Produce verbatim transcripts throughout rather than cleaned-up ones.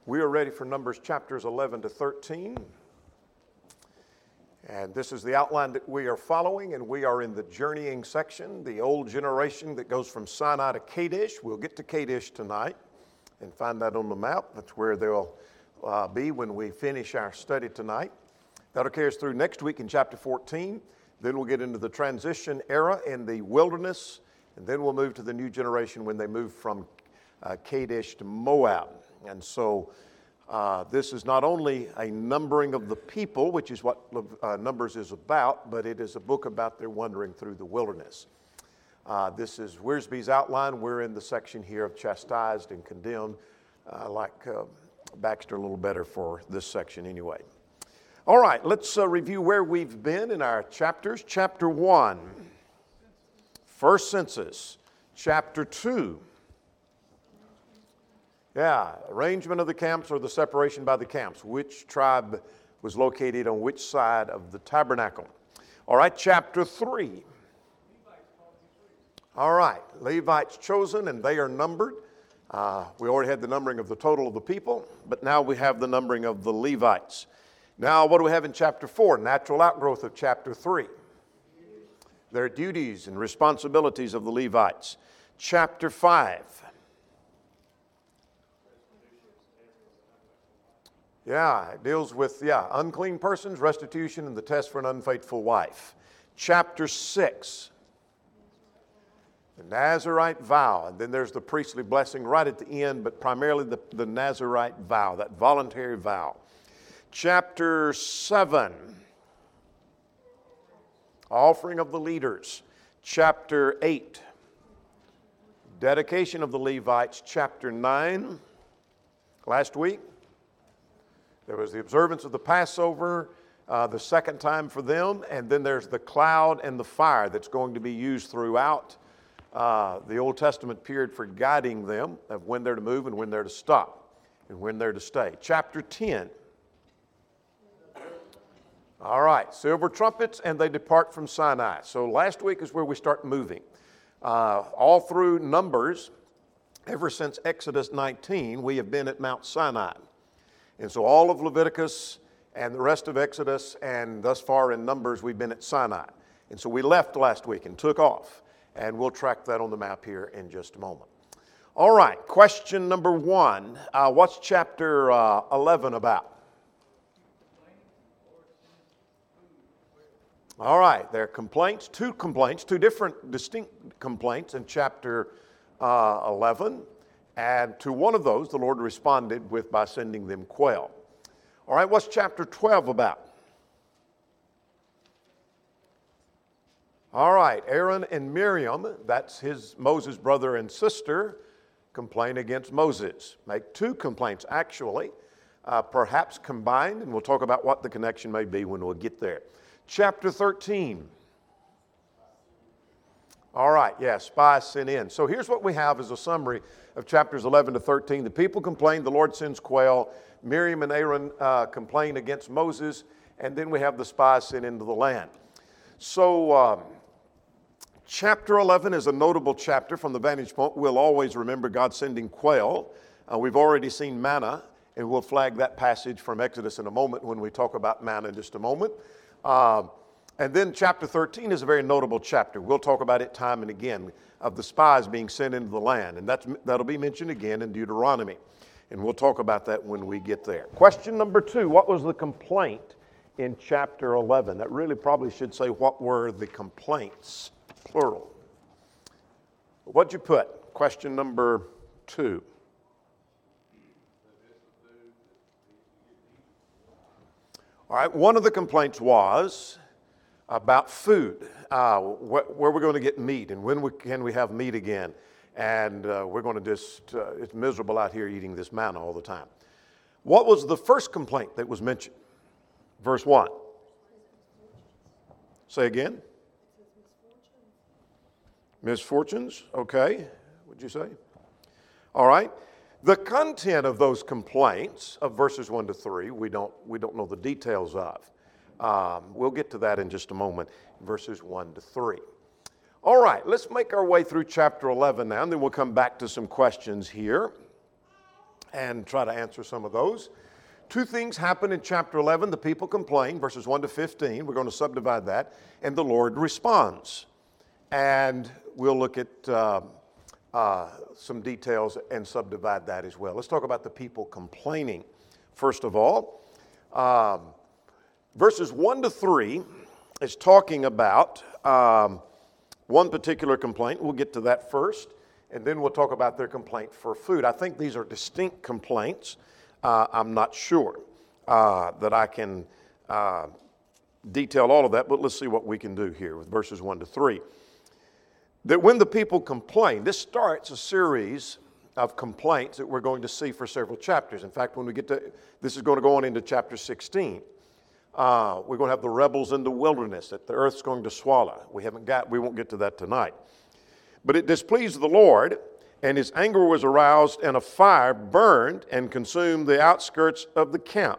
We are ready for Numbers chapters eleven to thirteen. And this is the outline that we are following, and we are in the journeying section, the old generation that goes from Sinai to Kadesh. We'll get to Kadesh tonight and find that on the map. That's where they'll uh, be when we finish our study tonight. That'll carry us through next week in chapter fourteen. Then we'll get into the transition era in the wilderness, and then we'll move to the new generation when they move from uh, Kadesh to Moab. And so uh, this is not only a numbering of the people, which is what uh, Numbers is about, but it is a book about their wandering through the wilderness. Uh, this is Wiersbe's outline. We're in the section here of chastised and condemned. I uh, like uh, Baxter a little better for this section anyway. All right, let's uh, review where we've been in our chapters. Chapter one, first census. Chapter two, yeah, arrangement of the camps or the separation by the camps. Which tribe was located on which side of the tabernacle? All right, chapter three. All right, Levites chosen, and they are numbered. Uh, we already had the numbering of the total of the people, but now we have the numbering of the Levites. Now, what do we have in chapter four? Natural outgrowth of chapter three. Their duties and responsibilities of the Levites. Chapter five. Yeah, it deals with, yeah, unclean persons, restitution, and the test for an unfaithful wife. Chapter six. The Nazirite vow, and then there's the priestly blessing right at the end, but primarily the, the Nazirite vow, that voluntary vow. Chapter seven, offering of the leaders. Chapter eight, dedication of the Levites. Chapter nine, last week, there was the observance of the Passover, uh, the second time for them, and then there's the cloud and the fire that's going to be used throughout uh, the Old Testament period for guiding them of when they're to move and when they're to stop and when they're to stay. Chapter ten. All right, silver trumpets, and they depart from Sinai. So last week is where we start moving. Uh, all through Numbers, ever since Exodus nineteen, we have been at Mount Sinai. And so all of Leviticus and the rest of Exodus and thus far in Numbers, we've been at Sinai. And so we left last week and took off. And we'll track that on the map here in just a moment. All right, question number one. Uh, what's chapter uh, eleven about? All right, there are complaints, two complaints, two different distinct complaints in chapter uh, eleven. And to one of those, the Lord responded with by sending them quail. All right, what's chapter twelve about? All right, Aaron and Miriam, that's his Moses' brother and sister, complain against Moses. Make two complaints, actually, uh, perhaps combined, and we'll talk about what the connection may be when we'll get there. Chapter thirteen. All right, yeah, spies sent in. So here's what we have as a summary of chapters eleven to thirteen. The people complain, the Lord sends quail. Miriam and Aaron uh, complain against Moses, and then we have the spies sent into the land. So um, chapter eleven is a notable chapter from the vantage point. We'll always remember God sending quail. Uh, we've already seen manna, and we'll flag that passage from Exodus in a moment when we talk about manna in just a moment. Uh, And then chapter thirteen is a very notable chapter. We'll talk about it time and again, of the spies being sent into the land. And that's, that'll be mentioned again in Deuteronomy. And we'll talk about that when we get there. Question number two, what was the complaint in chapter eleven? That really probably should say, what were the complaints, plural. What'd you put? Question number two. All right, one of the complaints was about food, uh, wh- where we're going to get meat and when we, can we have meat again. And uh, we're going to just, uh, it's miserable out here eating this manna all the time. What was the first complaint that was mentioned? Verse one. Say again. Misfortunes, okay. What'd you say? All right. The content of those complaints of verses one to three, we don't, we don't know the details of. Um, we'll get to that in just a moment, verses one to three. All right, let's make our way through chapter eleven now, and then we'll come back to some questions here. and try to answer some of those. Two things happen in chapter eleven. The people complain, verses one to fifteen. We're going to subdivide that. And the Lord responds. And we'll look at uh, uh, some details and subdivide that as well. Let's talk about the people complaining. First of all, um, verses one to three is talking about um, one particular complaint. We'll get to that first. And then we'll talk about their complaint for food. I think these are distinct complaints. Uh, I'm not sure uh, that I can uh, detail all of that, but let's see what we can do here with verses one to three. That when the people complain, this starts a series of complaints that we're going to see for several chapters. In fact, when we get to, this is going to go on into chapter sixteen. Uh, we're going to have the rebels in the wilderness that the earth's going to swallow. We haven't got, we won't get to that tonight. But it displeased the Lord, and his anger was aroused, and a fire burned and consumed the outskirts of the camp.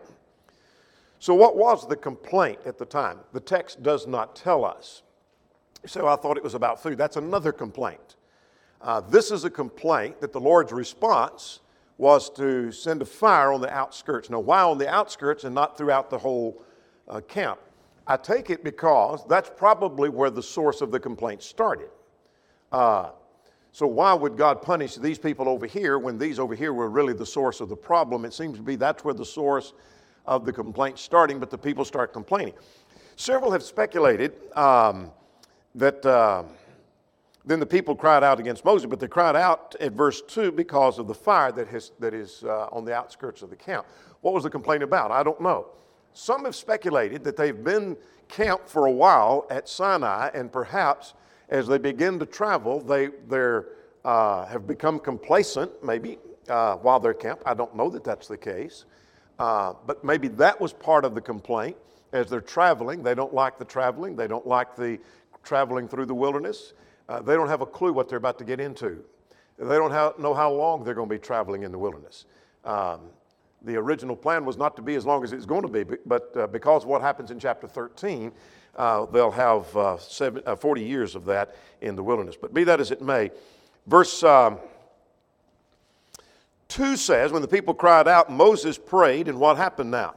So what was the complaint at the time? The text does not tell us. So I thought it was about food. That's another complaint. Uh, this is a complaint that the Lord's response was to send a fire on the outskirts. Now, why on the outskirts and not throughout the whole uh, camp? I take it because that's probably where the source of the complaint started. Uh, so why would God punish these people over here when these over here were really the source of the problem? It seems to be that's where the source of the complaint starting, but the people start complaining. Several have speculated um, that uh, then the people cried out against Moses, but they cried out at verse two because of the fire that, has, that is uh, on the outskirts of the camp. What was the complaint about? I don't know. Some have speculated that they've been camped for a while at Sinai, and perhaps as they begin to travel, they they're, uh, have become complacent, maybe, uh, while they're camped. I don't know that that's the case. Uh, but maybe that was part of the complaint. As they're traveling, they don't like the traveling. They don't like the traveling through the wilderness. Uh, they don't have a clue what they're about to get into. They don't have, know how long they're going to be traveling in the wilderness. Um, the original plan was not to be as long as it's going to be, but uh, because of what happens in chapter thirteen, Uh, they'll have uh, seven, uh, forty years of that in the wilderness. But be that as it may, verse um, two says, when the people cried out, Moses prayed, and what happened now?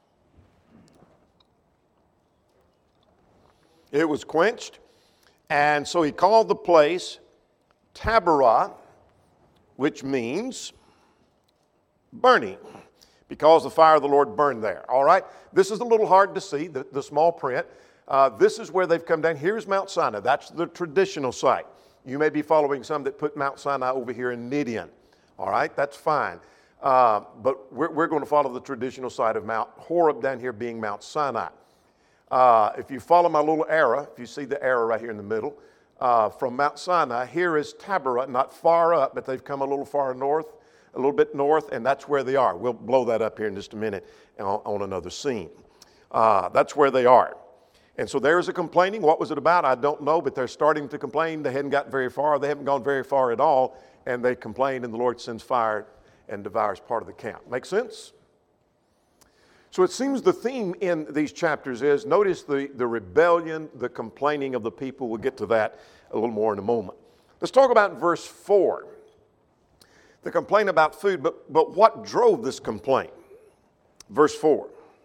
It was quenched, and so he called the place Taberah, which means burning, because the fire of the Lord burned there. All right? This is a little hard to see, the, the small print. Uh, this is where they've come down. Here's Mount Sinai. That's the traditional site. You may be following some that put Mount Sinai over here in Midian. All right, that's fine. Uh, but we're, we're going to follow the traditional site of Mount Horeb down here being Mount Sinai. Uh, if you follow my little arrow, if you see the arrow right here in the middle, uh, from Mount Sinai, here is Taberah, not far up, but they've come a little far north, a little bit north, and that's where they are. We'll blow that up here in just a minute on, on another scene. Uh, that's where they are. And so there's a complaining. What was it about? I don't know, but they're starting to complain. They hadn't gotten very far. They haven't gone very far at all, and they complain, and the Lord sends fire and devours part of the camp. Make sense? So it seems the theme in these chapters is, notice the, the rebellion, the complaining of the people. We'll get to that a little more in a moment. Let's talk about verse four. The complaint about food, but, but what drove this complaint? Verse four.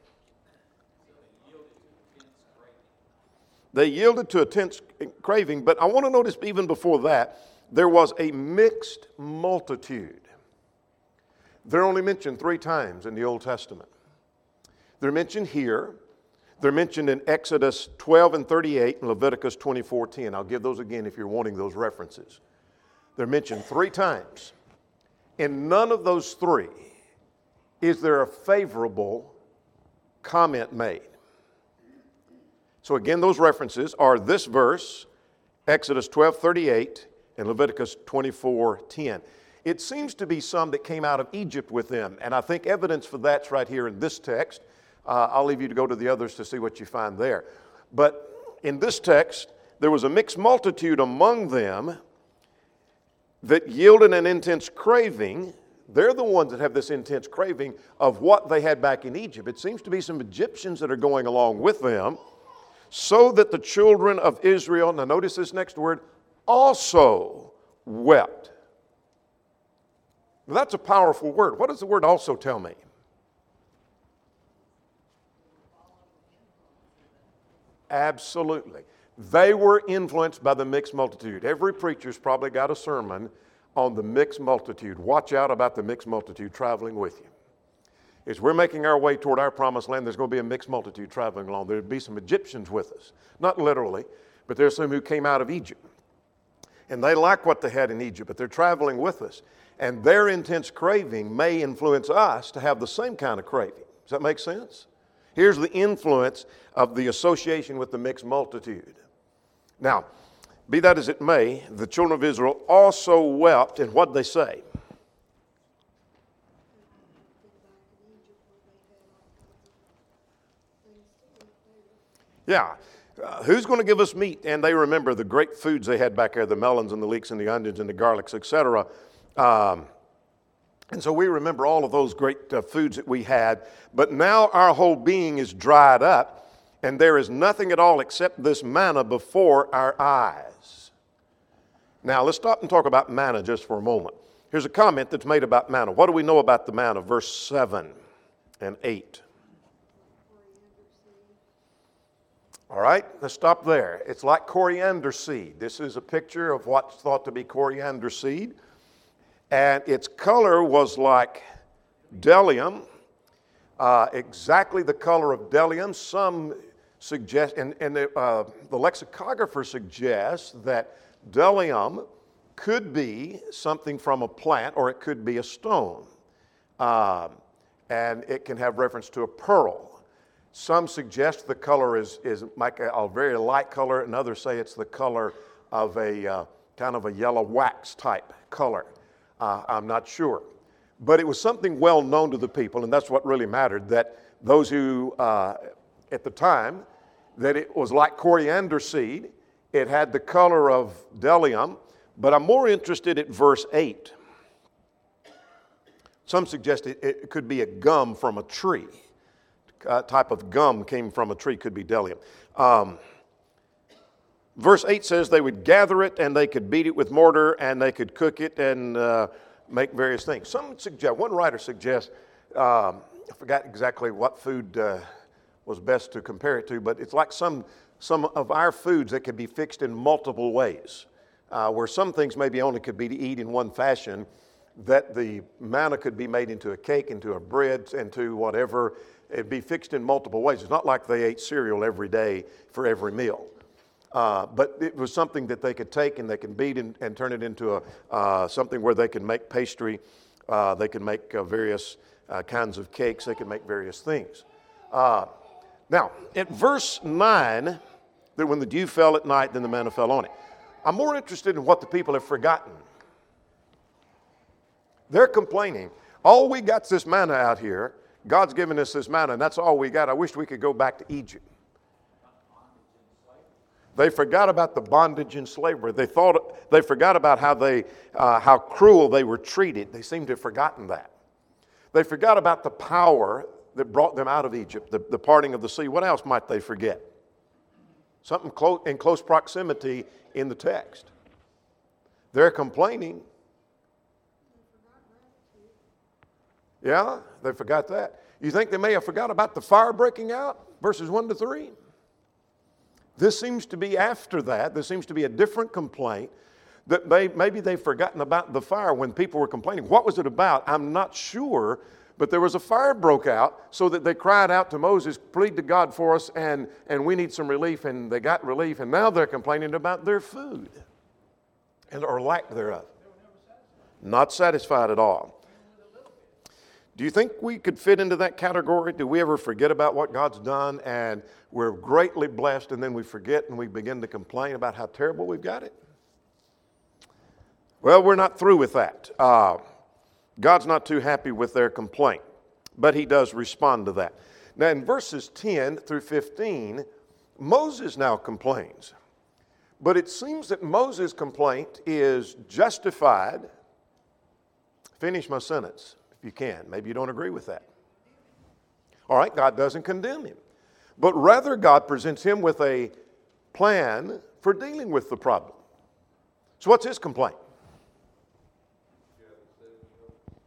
They yielded to a tense craving, but I want to notice even before that, there was a mixed multitude. They're only mentioned three times in the Old Testament. They're mentioned here. They're mentioned in Exodus twelve and thirty-eight and Leviticus twenty-four ten. I'll give those again if you're wanting those references. They're mentioned three times. In none of those three is there a favorable comment made. So again, those references are this verse, Exodus twelve thirty-eight and Leviticus twenty-four ten. It seems to be some that came out of Egypt with them, and I think evidence for that's right here in this text. Uh, I'll leave you to go to the others to see what you find there. But in this text, there was a mixed multitude among them that yielded an intense craving. They're the ones that have this intense craving of what they had back in Egypt. It seems to be some Egyptians that are going along with them, so that the children of Israel, now notice this next word, also wept. Now, that's a powerful word. What does the word also tell me? Absolutely. They were influenced by the mixed multitude. Every preacher's probably got a sermon on the mixed multitude. Watch out about the mixed multitude traveling with you. As we're making our way toward our promised land, there's going to be a mixed multitude traveling along. There'll be some Egyptians with us. Not literally, but there's some who came out of Egypt. And they like what they had in Egypt, but they're traveling with us. And their intense craving may influence us to have the same kind of craving. Does that make sense? Here's the influence of the association with the mixed multitude. Now, be that as it may, the children of Israel also wept, and what did they say? Yeah. Uh, who's going to give us meat? And they remember the great foods they had back there, the melons and the leeks and the onions and the garlics, et cetera. Um, and so we remember all of those great uh, foods that we had. But now our whole being is dried up, and there is nothing at all except this manna before our eyes. Now let's stop and talk about manna just for a moment. Here's a comment that's made about manna. What do we know about the manna? Verse seven and eight. All right, let's stop there. It's like coriander seed. This is a picture of what's thought to be coriander seed. And its color was like bdellium, uh, exactly the color of bdellium. Some suggest, and, and the, uh, the lexicographer suggests that bdellium could be something from a plant or it could be a stone. Um, and it can have reference to a pearl. Some suggest the color is, is like a, a very light color, and others say it's the color of a uh, kind of a yellow wax type color. Uh, I'm not sure. But it was something well known to the people, and that's what really mattered, that those who, uh, at the time, that it was like coriander seed. It had the color of bdellium, but I'm more interested at verse eight. Some suggest it, it could be a gum from a tree. Uh, type of gum came from a tree, could be bdellium. Um, verse eight says they would gather it and they could beat it with mortar and they could cook it and uh, make various things. Some suggest, one writer suggests, um, I forgot exactly what food uh, was best to compare it to, but it's like some, some of our foods that could be fixed in multiple ways, uh, where some things maybe only could be to eat in one fashion, that the manna could be made into a cake, into a bread, into whatever. It'd be fixed in multiple ways. It's not like they ate cereal every day for every meal. Uh, but it was something that they could take and they can beat and, and turn it into a, uh, something where they can make pastry. Uh, they can make uh, various uh, kinds of cakes. They can make various things. Uh, now, at verse nine, that when the dew fell at night, then the manna fell on it. I'm more interested in what the people have forgotten. They're complaining. All we got's this manna out here. God's given us this manna, and that's all we got. I wish we could go back to Egypt. They forgot about the bondage and slavery. They thought they forgot about how they, uh, how cruel they were treated. They seem to have forgotten that. They forgot about the power that brought them out of Egypt, the, the parting of the sea. What else might they forget? Something close, in close proximity in the text. They're complaining. Yeah, they forgot that. You think they may have forgot about the fire breaking out? Verses one to three. This seems to be after that. There seems to be a different complaint that they, maybe they've forgotten about the fire when people were complaining. What was it about? I'm not sure, but there was a fire broke out so that they cried out to Moses, plead to God for us, and, and we need some relief, and they got relief, and now they're complaining about their food and or lack thereof. Not satisfied at all. Do you think we could fit into that category? Do we ever forget about what God's done and we're greatly blessed and then we forget and we begin to complain about how terrible we've got it? Well, we're not through with that. Uh, God's not too happy with their complaint, but he does respond to that. Now in verses ten through fifteen, Moses now complains. But it seems that Moses' complaint is justified. Finish my sentence. You can. Maybe you don't agree with that. All right, God doesn't condemn him. But rather, God presents him with a plan for dealing with the problem. So what's his complaint?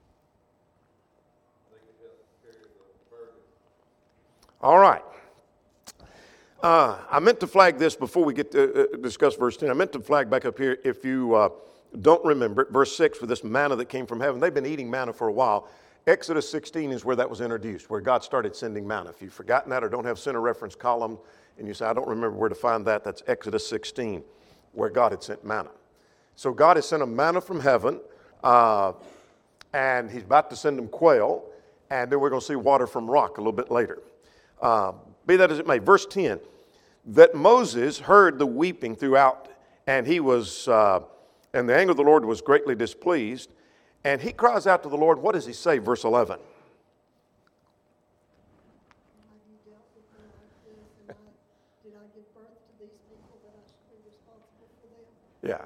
All right. Uh, I meant to flag this before we get to uh, discuss verse ten. I meant to flag back up here, if you uh, don't remember it, verse six, for this manna that came from heaven. They've been eating manna for a while. Exodus sixteen is where that was introduced, where God started sending manna. If you've forgotten that or don't have center reference column, and you say, I don't remember where to find that, that's Exodus sixteen, where God had sent manna. So God has sent a manna from heaven, uh, and he's about to send them quail, and then we're going to see water from rock a little bit later. Uh, be that as it may, verse ten, that Moses heard the weeping throughout, and he was, uh, and the anger of the Lord was greatly displeased, and he cries out to the Lord. What does he say, verse eleven? Yeah.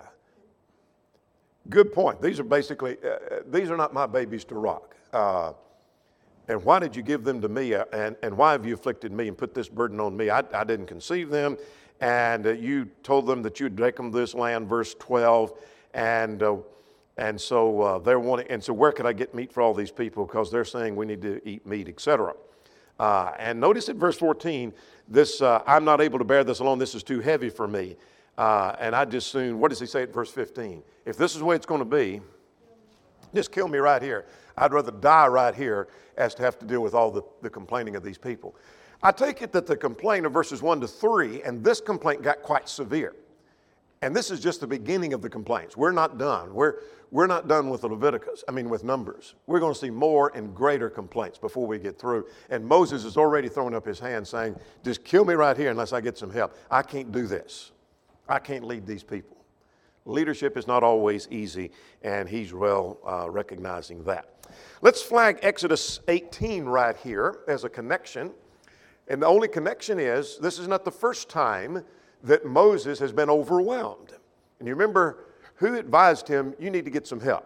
Good point. These are basically, uh, these are not my babies to rock. Uh, and why did you give them to me? Uh, and, and why have you afflicted me and put this burden on me? I, I didn't conceive them. And uh, you told them that you'd take them to this land, verse twelve. And uh, and so uh, they're wanting, and so where could I get meat for all these people? Because they're saying we need to eat meat, et cetera. Uh, and notice at verse fourteen, this, uh, I'm not able to bear this alone. This is too heavy for me. Uh, and I just soon, what does he say at verse fifteen? If this is the way it's going to be, just kill me right here. I'd rather die right here as to have to deal with all the, the complaining of these people. I take it that the complaint of verses one to three, and this complaint got quite severe. And this is just the beginning of the complaints. We're not done. We're, we're not done with the Leviticus, I mean with Numbers. We're going to see more and greater complaints before we get through. And Moses is already throwing up his hand saying, just kill me right here unless I get some help. I can't do this. I can't lead these people. Leadership is not always easy, and he's well uh, recognizing that. Let's flag Exodus eighteen right here as a connection. And the only connection is, this is not the first time that Moses has been overwhelmed. And you remember who advised him, you need to get some help?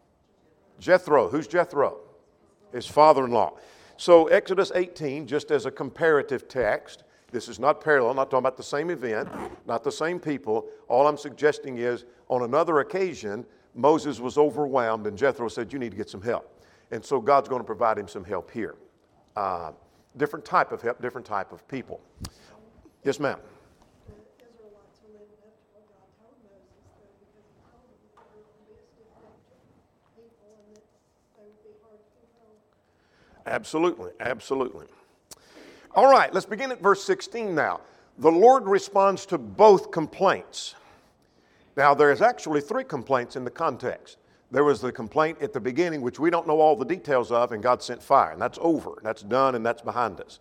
Jethro. Who's Jethro? His father-in-law. So Exodus eighteen, just as a comparative text, this is not parallel, I'm not talking about the same event, not the same people. All I'm suggesting is, on another occasion, Moses was overwhelmed and Jethro said, you need to get some help. And so God's going to provide him some help here. Uh, different type of help, different type of people. Yes, ma'am. The Israelites were living up to what God told Moses, though, because he told them that there would be a stiff-necked people and that they would be hard to control. Absolutely, absolutely. All right, let's begin at verse sixteen now. The Lord responds to both complaints. Now, there's actually three complaints in the context. There was the complaint at the beginning, which we don't know all the details of, and God sent fire. And that's over. That's done, and that's behind us.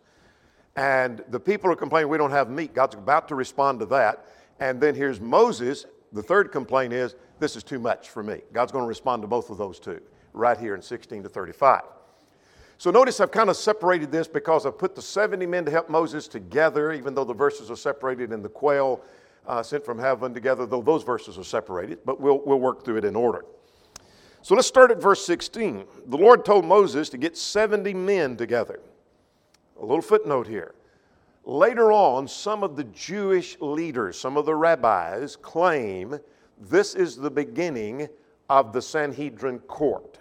And the people are complaining, we don't have meat. God's about to respond to that. And then here's Moses. The third complaint is, this is too much for me. God's going to respond to both of those two right here in sixteen to thirty-five. So notice I've kind of separated this because I've put the seventy men to help Moses together, even though the verses are separated, and the quail uh, sent from heaven together, though those verses are separated. But we'll, we'll work through it in order. So let's start at verse sixteen. The Lord told Moses to get seventy men together. A little footnote here. Later on, some of the Jewish leaders, some of the rabbis, claim this is the beginning of the Sanhedrin court,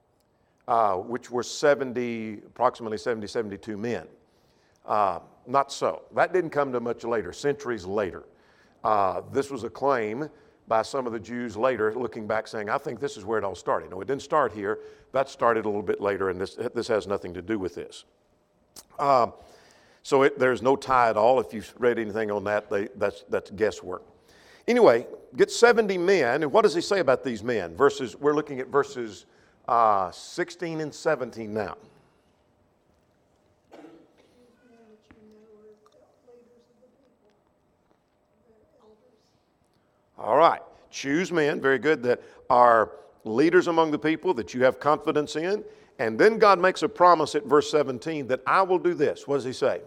uh, which were seventy, approximately seventy, seventy-two men. Uh, not so. That didn't come to much later, centuries later. Uh, this was a claim by some of the Jews later, looking back, saying, I think this is where it all started. No, it didn't start here. That started a little bit later, and this, this has nothing to do with this. Um, so it, there's no tie at all. If you've read anything on that, they, that's, that's guesswork. Anyway, get seventy men, and what does he say about these men? Verses, we're looking at verses uh, sixteen and seventeen now. All right. Choose men, very good, that are leaders among the people that you have confidence in. And then God makes a promise at verse seventeen that I will do this. What does he say?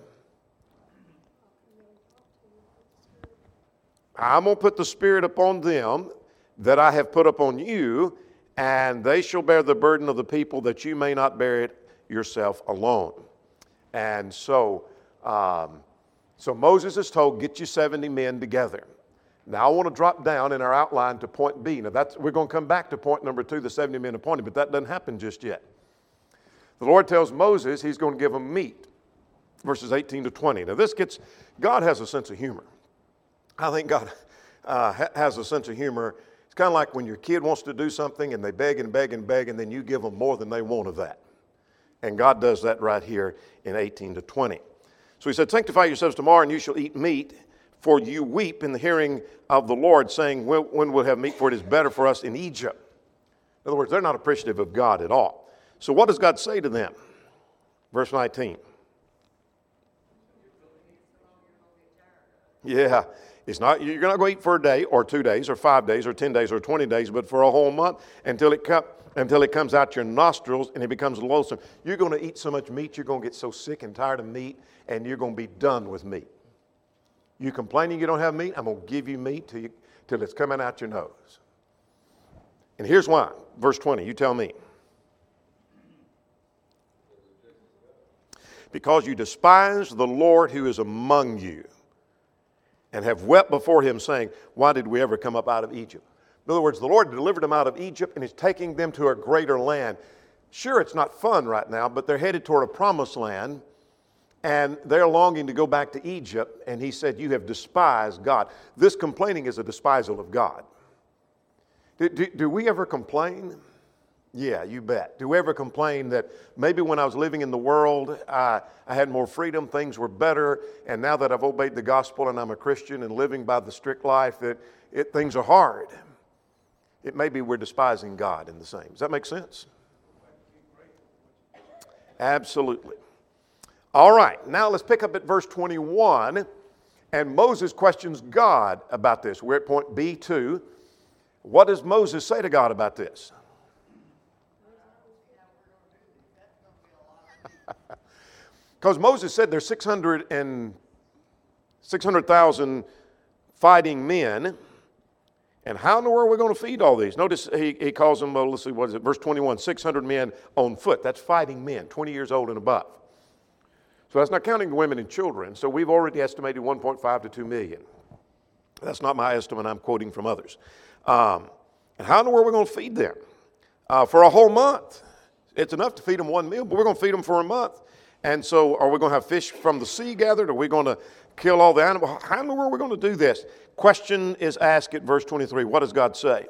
I'm going to put the Spirit upon them that I have put upon you, and they shall bear the burden of the people that you may not bear it yourself alone. And so, um, so Moses is told, get you seventy men together. Now I want to drop down in our outline to point B. Now that's, we're going to come back to point number two, the seventy men appointed, but that doesn't happen just yet. The Lord tells Moses he's going to give them meat. verses eighteen to twenty. Now this gets, God has a sense of humor. I think God uh, ha- has a sense of humor. It's kind of like when your kid wants to do something and they beg and beg and beg, and then you give them more than they want of that. And God does that right here in eighteen to twenty. So he said, sanctify yourselves tomorrow, and you shall eat meat, for you weep in the hearing of the Lord, saying, when, when we'll have meat, for it is better for us in Egypt. In other words, they're not appreciative of God at all. So what does God say to them? Verse nineteen. Yeah, it's not, you're not going to eat for a day or two days or five days or ten days or twenty days, but for a whole month until it, come, until it comes out your nostrils and it becomes loathsome. You're going to eat so much meat, you're going to get so sick and tired of meat, and you're going to be done with meat. You complaining you don't have meat? I'm going to give you meat till, you, till it's coming out your nose. And here's why. Verse twenty, you tell me. Because you despise the Lord who is among you, and have wept before him, saying, why did we ever come up out of Egypt? In other words, the Lord delivered them out of Egypt and is taking them to a greater land. Sure, it's not fun right now, but they're headed toward a promised land, and they're longing to go back to Egypt, and he said, you have despised God. This complaining is a despisal of God. Do, do, do we ever complain? Yeah, you bet. Do we ever complain that maybe when I was living in the world, uh, I had more freedom, things were better, and now that I've obeyed the gospel and I'm a Christian and living by the strict life, that it, things are hard? It may be we're despising God in the same. Does that make sense? Absolutely. All right, now let's pick up at verse twenty-one, and Moses questions God about this. We're at point B two. What does Moses say to God about this? Because Moses said there's six hundred and six hundred thousand fighting men, and how in the world are we going to feed all these? Notice he, he calls them, well, let's see, what is it? Verse twenty-one, six hundred men on foot. That's fighting men, twenty years old and above. So that's not counting the women and children. So we've already estimated one point five to two million. That's not my estimate. I'm quoting from others. Um, and how in the world are we going to feed them? Uh, for a whole month. It's enough to feed them one meal, but we're going to feed them for a month. And so are we going to have fish from the sea gathered? Are we going to kill all the animals? How in the world are we going to do this? Question is asked at verse twenty-three. What does God say?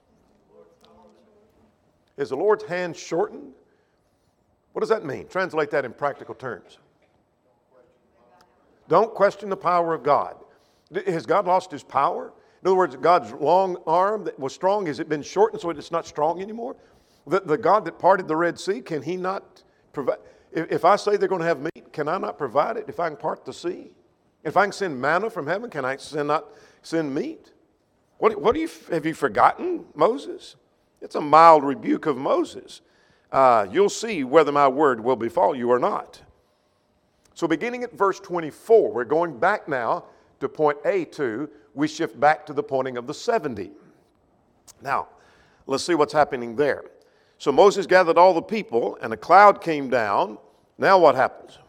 Is the Lord's hand shortened? What does that mean? Translate that in practical terms. Don't question the power of God. Has God lost his power? In other words, God's long arm that was strong, has it been shortened so it's not strong anymore? The, the God that parted the Red Sea, can he not provide? If, if I say they're going to have meat, can I not provide it? If I can part the sea? If I can send manna from heaven, can I send not send meat? What, what do you, have you forgotten, Moses? It's a mild rebuke of Moses. Uh, you'll see whether my word will befall you or not. So beginning at verse twenty-four, we're going back now to point A two. We shift back to the pointing of the seventy. Now, let's see what's happening there. So Moses gathered all the people, and a cloud came down. Now what happens?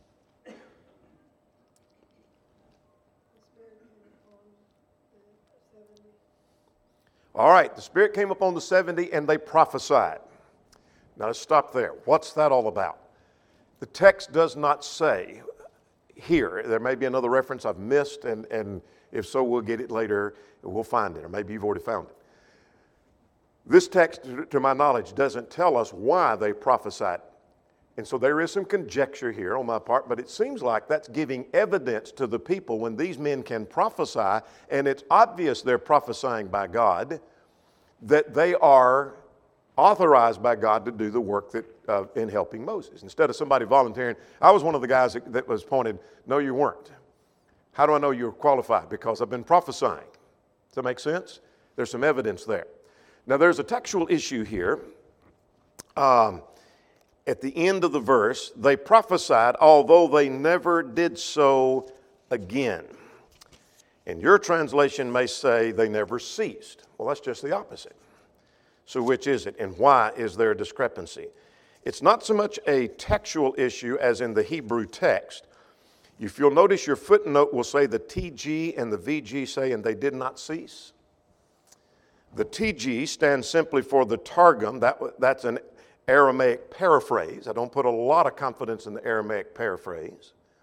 All right, the Spirit came upon the seventy, and they prophesied. Now let's stop there. What's that all about? The text does not say here. There may be another reference I've missed, and, and if so, we'll get it later. We'll find it, or maybe you've already found it. This text, to my knowledge, doesn't tell us why they prophesied. And so there is some conjecture here on my part, but it seems like that's giving evidence to the people when these men can prophesy, and it's obvious they're prophesying by God, that they are authorized by God to do the work that uh, in helping Moses. Instead of somebody volunteering, I was one of the guys that, that was pointed, no, you weren't. How do I know you're qualified? Because I've been prophesying. Does that make sense? There's some evidence there. Now, there's a textual issue here. Um, at the end of the verse, they prophesied, although they never did so again. And your translation may say they never ceased. Well, that's just the opposite. So which is it, and why is there a discrepancy? It's not so much a textual issue as in the Hebrew text. If you'll notice, your footnote will say the T G and the V G say, and they did not cease. The T G stands simply for the Targum. That, that's an Aramaic paraphrase. I don't put a lot of confidence in the Aramaic paraphrase.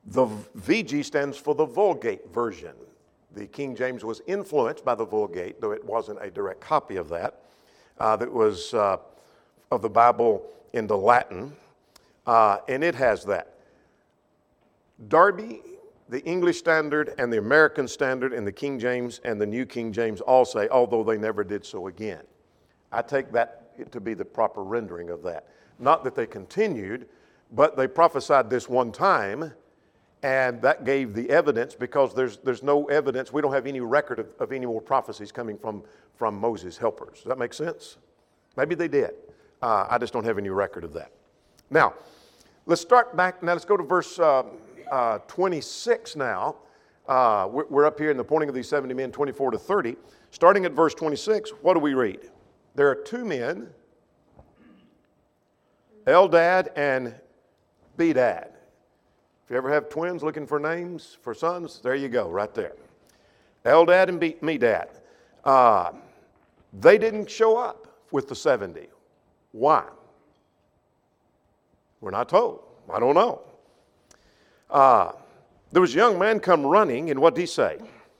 The V G stands for the Vulgate version. The King James was influenced by the Vulgate, though it wasn't a direct copy of that. Uh, that was uh, of the Bible into Latin, uh, and it has that. Darby, the English Standard, and the American Standard, and the King James and the New King James all say, although they never did so again. I take that to be the proper rendering of that. Not that they continued, but they prophesied this one time, and that gave the evidence, because there's there's no evidence. We don't have any record of, of any more prophecies coming from, from Moses' helpers. Does that make sense? Maybe they did. Uh, I just don't have any record of that. Now, let's start back. Now, let's go to verse uh, uh, twenty-six now. Uh, we're, we're up here in the appointing of these seventy men, twenty-four to thirty. Starting at verse twenty-six, what do we read? There are two men, Eldad and Bedad. If you ever have twins looking for names for sons, there you go, right there. Eldad and Be- Medad. Uh, they didn't show up with the seventy. Why? We're not told. I don't know. Uh, there was a young man come running, and what did he say?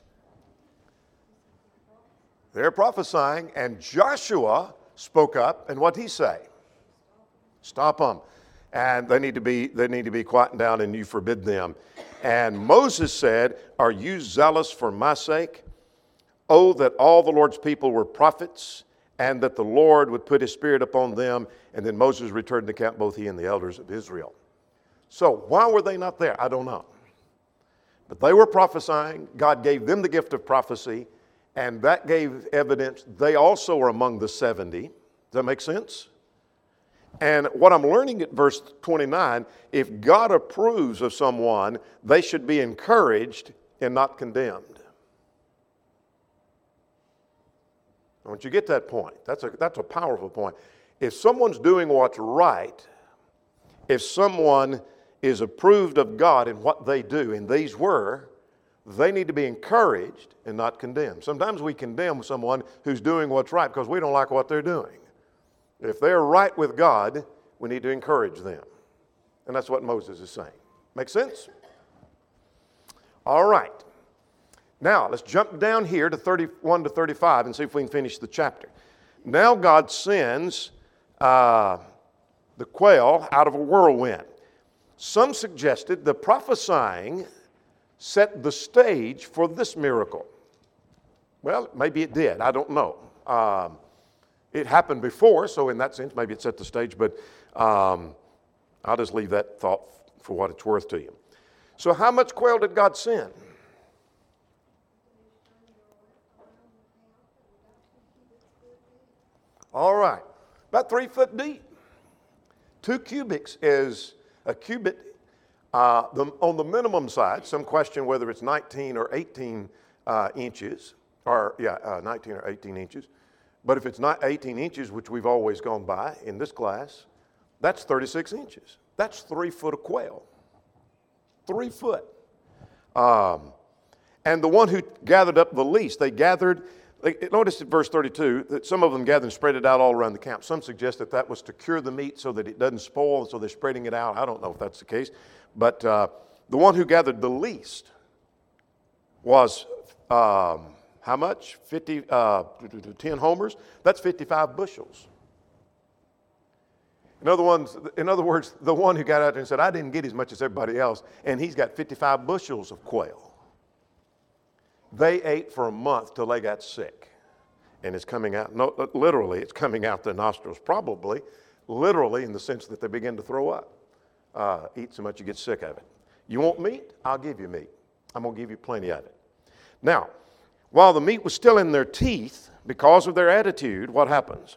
They're prophesying, and Joshua spoke up, and what did he say? Stop them. And they need to be they need to be quieted down, and you forbid them. And Moses said, are you zealous for my sake? Oh, that all the Lord's people were prophets, and that the Lord would put his spirit upon them. And then Moses returned to camp, both he and the elders of Israel. So why were they not there? I don't know. But they were prophesying. God gave them the gift of prophecy, and that gave evidence they also are among the seventy. Does that make sense? And what I'm learning at verse twenty-nine, if God approves of someone, they should be encouraged and not condemned. I want you to get that point. That's a, that's a powerful point. If someone's doing what's right, if someone is approved of God in what they do, and these were, they need to be encouraged and not condemned. Sometimes we condemn someone who's doing what's right because we don't like what they're doing. If they're right with God, we need to encourage them. And that's what Moses is saying. Make sense? All right. Now, let's jump down here to thirty-one to thirty-five and see if we can finish the chapter. Now God sends uh, the quail out of a whirlwind. Some suggested the prophesying set the stage for this miracle. Well, maybe it did. I don't know. Um, It happened before, so in that sense, maybe it set the stage, but um, I'll just leave that thought for what it's worth to you. So how much quail did God send? All right, about three foot deep. Two cubits is a cubit uh, the, on the minimum side. Some question whether it's nineteen or eighteen uh, inches, or yeah, uh, nineteen or eighteen inches. But if it's not eighteen inches, which we've always gone by in this class, that's thirty-six inches. That's three foot of quail. Three foot. Um, and the one who gathered up the least, they gathered, they, notice at verse thirty-two, that some of them gathered and spread it out all around the camp. Some suggest that that was to cure the meat so that it doesn't spoil, so they're spreading it out. I don't know if that's the case. But uh, the one who gathered the least was... Um, How much? fifty, uh, ten homers? That's fifty-five bushels. In other, ones, in other words, the one who got out there and said, I didn't get as much as everybody else, and he's got fifty-five bushels of quail. They ate for a month till they got sick. And it's coming out, no, literally, it's coming out their nostrils. Probably, literally, in the sense that they begin to throw up. Uh, eat so much you get sick of it. You want meat? I'll give you meat. I'm going to give you plenty of it. Now, while the meat was still in their teeth, because of their attitude, what happens?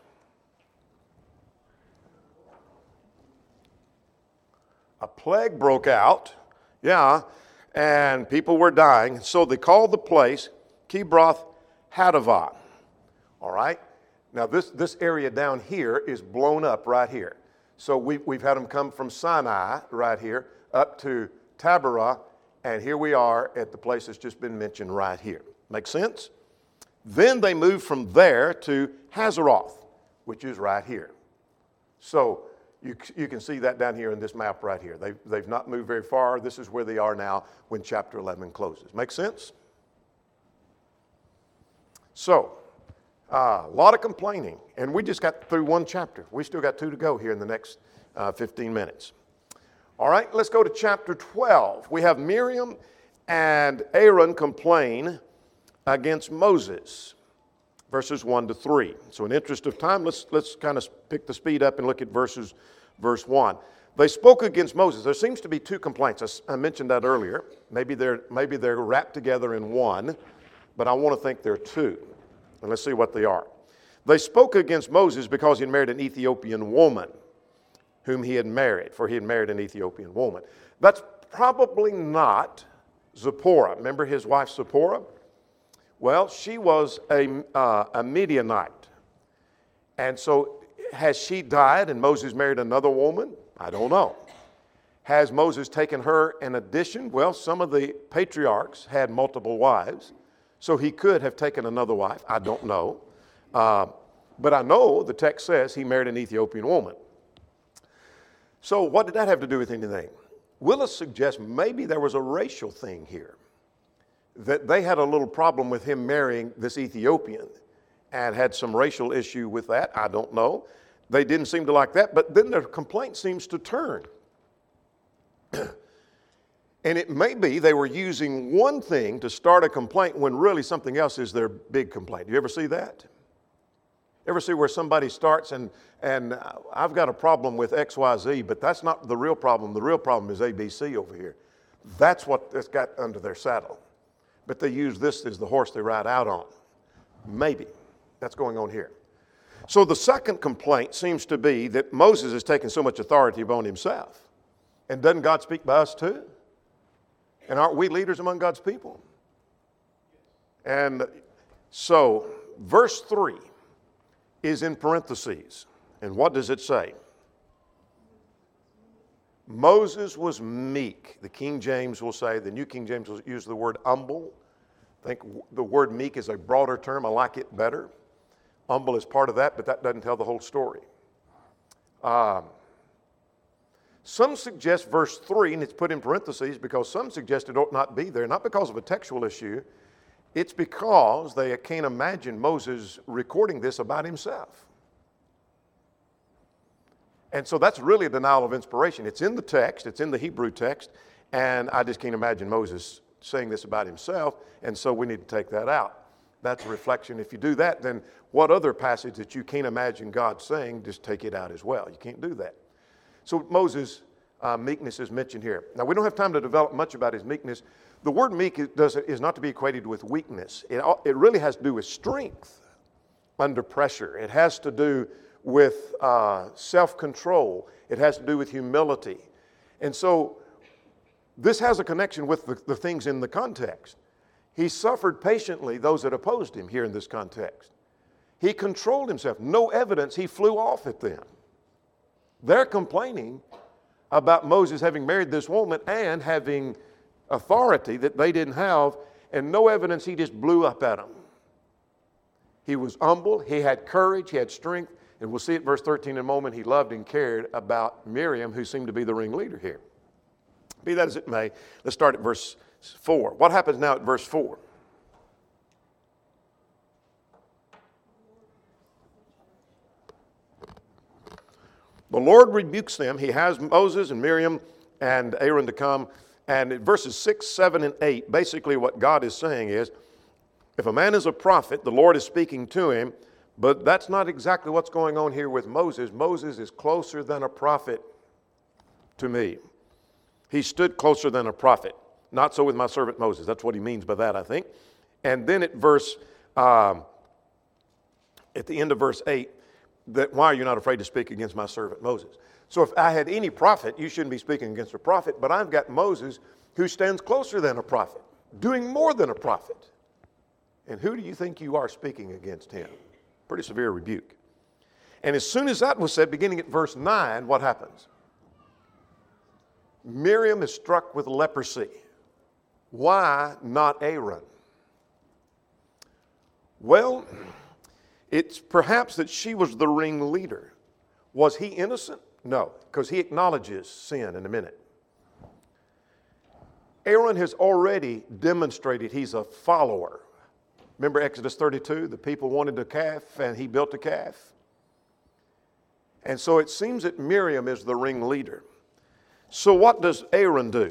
A plague broke out, yeah, and people were dying. So they called the place Kibroth Hattaavah. All right? Now, this, this area down here is blown up right here. So we, we've had them come from Sinai right here up to Taberah, and here we are at the place that's just been mentioned right here. Make sense? Then they moved from there to Hazeroth, which is right here. So You, you can see that down here in this map right here. They've, they've not moved very far. This is where they are now when chapter eleven closes. Make sense? So, uh, a lot of complaining. And we just got through one chapter. We still got two to go here in the next uh, fifteen minutes. All right, let's go to chapter twelve. We have Miriam and Aaron complain against Moses, verses one to three. So in interest of time, let's, let's kind of pick the speed up and look at verses, verse one. They spoke against Moses. There seems to be two complaints. I, I mentioned that earlier. Maybe they're, maybe they're wrapped together in one, but I want to think there are two. And let's see what they are. They spoke against Moses because he had married an Ethiopian woman whom he had married, for he had married an Ethiopian woman. That's probably not Zipporah. Remember his wife Zipporah? Well, she was a, uh, a Midianite. And so has she died and Moses married another woman? I don't know. Has Moses taken her in addition? Well, some of the patriarchs had multiple wives, so he could have taken another wife. I don't know. Uh, but I know the text says he married an Ethiopian woman. So what did that have to do with anything? Willis suggests maybe there was a racial thing here, that they had a little problem with him marrying this Ethiopian and had some racial issue with that. I don't know. They didn't seem to like that, but then their complaint seems to turn. And it may be they were using one thing to start a complaint when really something else is their big complaint. Do you ever see that? Ever see where somebody starts and, and I've got a problem with X Y Z, but that's not the real problem. The real problem is A B C over here. That's what that's got under their saddle. But they use this as the horse they ride out on. Maybe. That's going on here. So the second complaint seems to be that Moses has taken so much authority upon himself. And doesn't God speak by us too? And aren't we leaders among God's people? And so verse three is in parentheses. And what does it say? Moses was meek. The King James will say, the New King James will use the word humble. I think the word meek is a broader term. I like it better. Humble is part of that, but that doesn't tell the whole story. Um, some suggest verse three, and it's put in parentheses because some suggest it ought not be there, not because of a textual issue. It's because they can't imagine Moses recording this about himself. And so that's really a denial of inspiration. It's in the text, it's in the Hebrew text, and I just can't imagine Moses saying this about himself, and so we need to take that out. That's a reflection. If you do that, then what other passage that you can't imagine God saying, just take it out as well. You can't do that. So Moses' uh, meekness is mentioned here. Now, we don't have time to develop much about his meekness. The word meek is, does, is not to be equated with weakness. It, it really has to do with strength under pressure. It has to do with uh, self-control. It has to do with humility. And so this has a connection with the, the things in the context. He suffered patiently those that opposed him here in this context. He controlled himself. No evidence he flew off at them. They're complaining about Moses having married this woman and having authority that they didn't have, and no evidence he just blew up at them. He was humble, he had courage, he had strength, and we'll see it verse thirteen in a moment. He loved and cared about Miriam, who seemed to be the ringleader here. Be that as it may, let's start at verse four. What happens now at verse four? The Lord rebukes them. He has Moses and Miriam and Aaron to come. And in verses six, seven, and eight, basically what God is saying is, if a man is a prophet, the Lord is speaking to him, but that's not exactly what's going on here with Moses. Moses is closer than a prophet to me. He stood closer than a prophet. Not so with my servant Moses. That's what he means by that, I think. And then at verse, um, at the end of verse eight, that why are you not afraid to speak against my servant Moses? So if I had any prophet, you shouldn't be speaking against a prophet, but I've got Moses who stands closer than a prophet, doing more than a prophet. And who do you think you are speaking against him? Pretty severe rebuke. And as soon as that was said, beginning at verse nine, what happens? Miriam is struck with leprosy. Why not Aaron? Well, it's perhaps that she was the ringleader. Was he innocent? No, because he acknowledges sin in a minute. Aaron has already demonstrated he's a follower. Remember Exodus thirty-two? The people wanted a calf and he built a calf. And so it seems that Miriam is the ringleader. So what does Aaron do?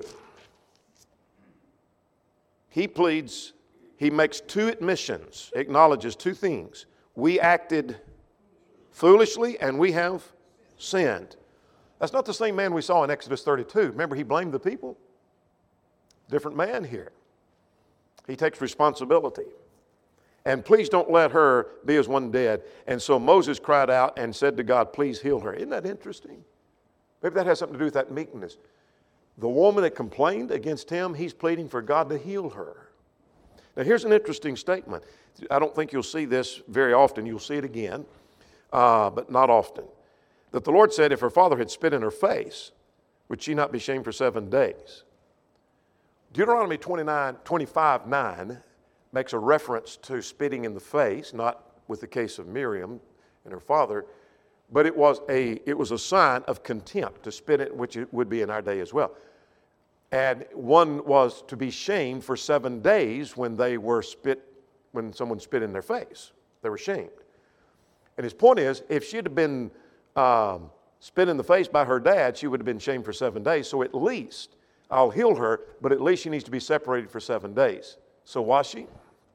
He pleads, he makes two admissions, acknowledges two things. We acted foolishly and we have sinned. That's not the same man we saw in Exodus thirty-two. Remember, he blamed the people? Different man here. He takes responsibility. And please don't let her be as one dead. And so Moses cried out and said to God, please heal her. Isn't that interesting? Maybe that has something to do with that meekness. The woman that complained against him, he's pleading for God to heal her. Now here's an interesting statement. I don't think you'll see this very often. You'll see it again, uh, but not often. That the Lord said if her father had spit in her face, would she not be shamed for seven days? Deuteronomy twenty-nine, twenty-five nine makes a reference to spitting in the face, not with the case of Miriam and her father, but it was a, it was a sign of contempt to spit it, which it would be in our day as well. And one was to be shamed for seven days when they were spit, when someone spit in their face. They were shamed. And his point is, if she'd have been um, spit in the face by her dad, she would have been shamed for seven days. So at least I'll heal her, but at least she needs to be separated for seven days. So was she?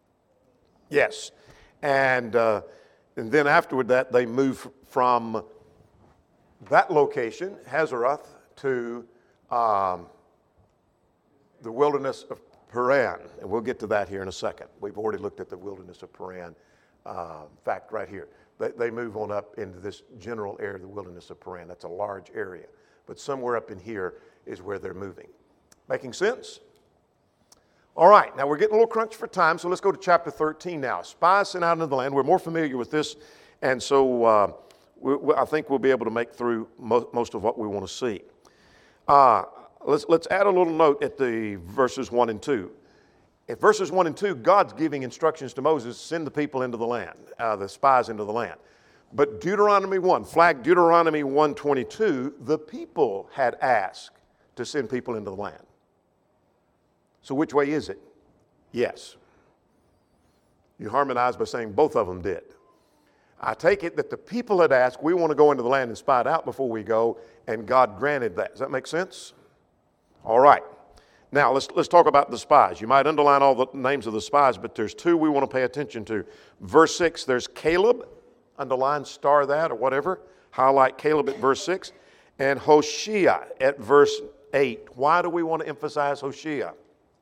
Yes. And, uh, and then afterward that, they move from that location, Hazeroth, to um, the wilderness of Paran. And we'll get to that here in a second. We've already looked at the wilderness of Paran uh, fact right here. They, they move on up into this general area of the wilderness of Paran. That's a large area. But somewhere up in here is where they're moving. Making sense? All right, now we're getting a little crunched for time, so let's go to chapter thirteen now. Spies sent out into the land. We're more familiar with this, and so uh, we, we, I think we'll be able to make through mo- most of what we want to see. Uh, let's, let's add a little note at the verses one and two. At verses one and two, God's giving instructions to Moses, send the people into the land, uh, the spies into the land. But Deuteronomy one, flag Deuteronomy one twenty-two, the people had asked to send people into the land. So which way is it? Yes. You harmonize by saying both of them did. I take it that the people had asked, we want to go into the land and spy it out before we go, and God granted that. Does that make sense? All right. Now, let's, let's talk about the spies. You might underline all the names of the spies, but there's two we want to pay attention to. Verse six, there's Caleb. Underline, star that, or whatever. Highlight Caleb at verse six. And Hoshea at verse eight. Why do we want to emphasize Hoshea?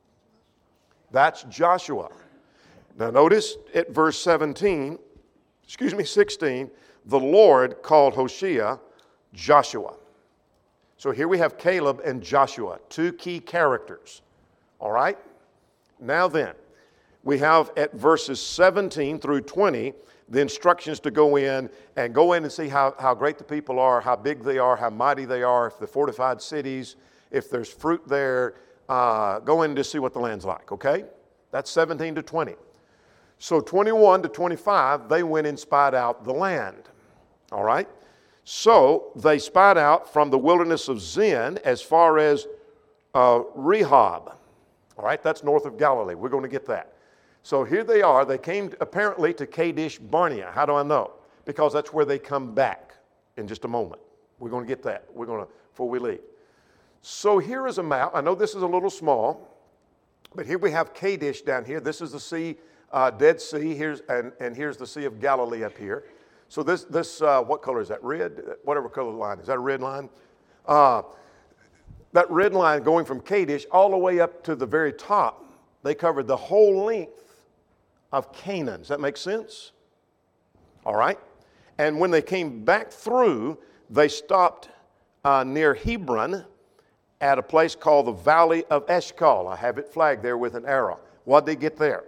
That's Joshua. Now notice at verse seventeen, excuse me, sixteen, the Lord called Hoshea Joshua. So here we have Caleb and Joshua, two key characters. All right? Now then, we have at verses seventeen through twenty, the instructions to go in and go in and see how, how great the people are, how big they are, how mighty they are, if they're fortified cities, if there's fruit there. Uh, go in to see what the land's like, okay? That's seventeen to twenty. So twenty-one to twenty-five, they went and spied out the land, all right? So they spied out from the wilderness of Zin as far as uh, Rehob, all right? That's north of Galilee. We're going to get that. So here they are. They came apparently to Kadesh Barnea. How do I know? Because that's where they come back in just a moment. We're going to get that. We're going to, before we leave. So here is a map. I know this is a little small, but here we have Kadesh down here. This is the sea, uh, Dead Sea, here's, and, and here's the Sea of Galilee up here. So this, this uh, what color is that? Red? Whatever color line. Is that a red line? Uh, that red line going from Kadesh all the way up to the very top, they covered the whole length of Canaan. Does that make sense? All right. And when they came back through, they stopped uh, near Hebron at a place called the Valley of Eshcol. I have it flagged there with an arrow. What'd they get there?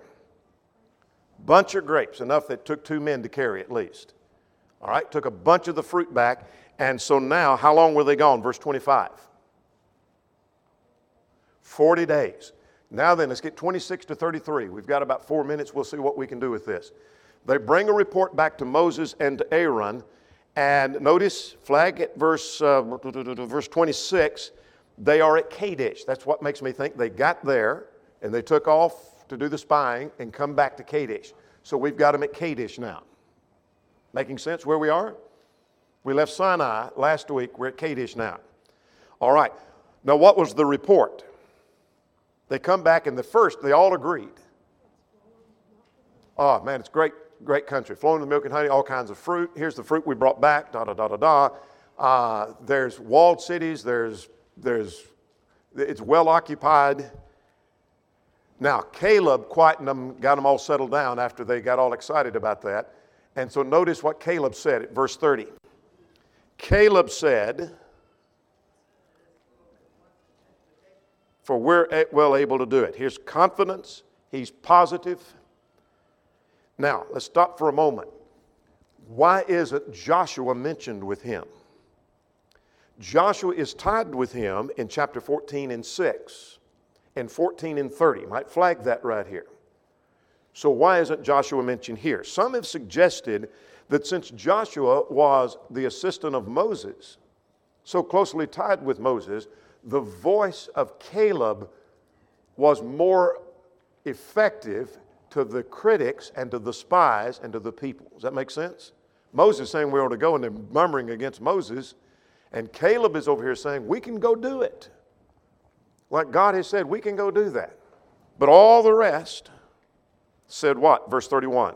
Bunch of grapes, enough that took two men to carry at least. All right, took a bunch of the fruit back. And so now, how long were they gone? Verse twenty-five. forty days. Now then, let's get twenty-six to thirty-three. We've got about four minutes. We'll see what we can do with this. They bring a report back to Moses and to Aaron, And notice, flag at verse, uh, verse twenty-six, they are at Kadesh. That's what makes me think they got there and they took off to do the spying and come back to Kadesh. So we've got them at Kadesh now. Making sense where we are? We left Sinai last week. We're at Kadesh now. All right. Now what was the report? They come back and the first, they all agreed. Oh man, it's great, great country. Flowing with milk and honey, all kinds of fruit. Here's the fruit we brought back, da da da da da. Uh, there's walled cities, there's, there's, it's well occupied. Now, Caleb quietened them, got them all settled down after they got all excited about that. And so notice what Caleb said at verse thirty. Caleb said, for we're well able to do it. Here's confidence. He's positive. Now, let's stop for a moment. Why isn't Joshua mentioned with him? Joshua is tied with him in chapter fourteen and six. And fourteen and thirty. Might flag that right here. So why isn't Joshua mentioned here? Some have suggested that since Joshua was the assistant of Moses, so closely tied with Moses, the voice of Caleb was more effective to the critics and to the spies and to the people. Does that make sense? Moses is saying we ought to go and they're murmuring against Moses. And Caleb is over here saying we can go do it. Like God has said, we can go do that. But all the rest said what? Verse thirty-one.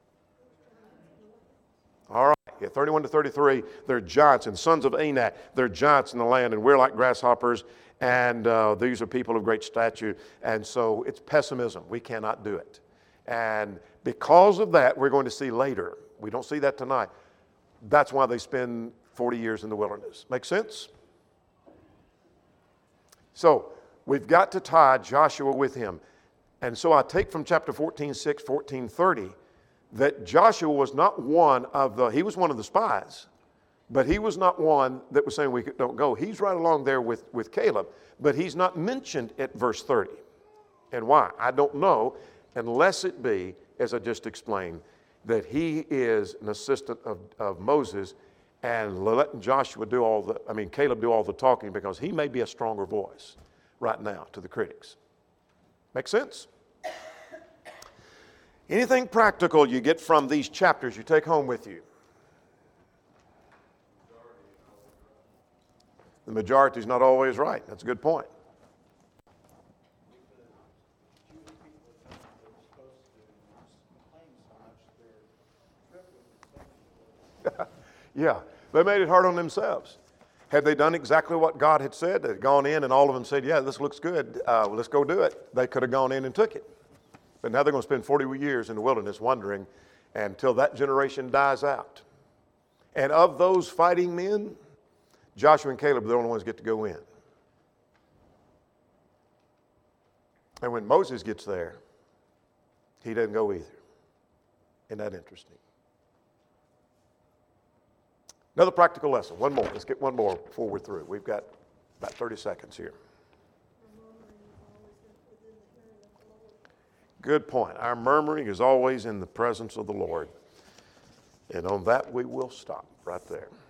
All right, yeah, thirty-one to thirty-three, they're giants and sons of Anak. They're giants in the land, and we're like grasshoppers, and uh, these are people of great stature. And so it's pessimism. We cannot do it. And because of that, we're going to see later. We don't see that tonight. That's why they spend forty years in the wilderness. Make sense? So we've got to tie Joshua with him. And so I take from chapter fourteen six, fourteen thirty, that Joshua was not one of the, he was one of the spies, but he was not one that was saying we don't go. He's right along there with, with Caleb, but he's not mentioned at verse thirty. And why? I don't know, unless it be, as I just explained, that he is an assistant of, of Moses and letting Joshua do all the, I mean, Caleb do all the talking because he may be a stronger voice right now to the critics. Make sense? Anything practical you get from these chapters you take home with you? The majority is not always right. That's a good point. Yeah, they made it hard on themselves. Had they done exactly what God had said, they'd gone in and all of them said, yeah, this looks good, uh, well, let's go do it. They could have gone in and took it. But now they're going to spend forty years in the wilderness wandering until that generation dies out. And of those fighting men, Joshua and Caleb are the only ones that get to go in. And when Moses gets there, he doesn't go either. Isn't that interesting? Another practical lesson. One more. Let's get one more before we're through. We've got about thirty seconds here. Good point. Our murmuring is always in the presence of the Lord. And on that we will stop right there.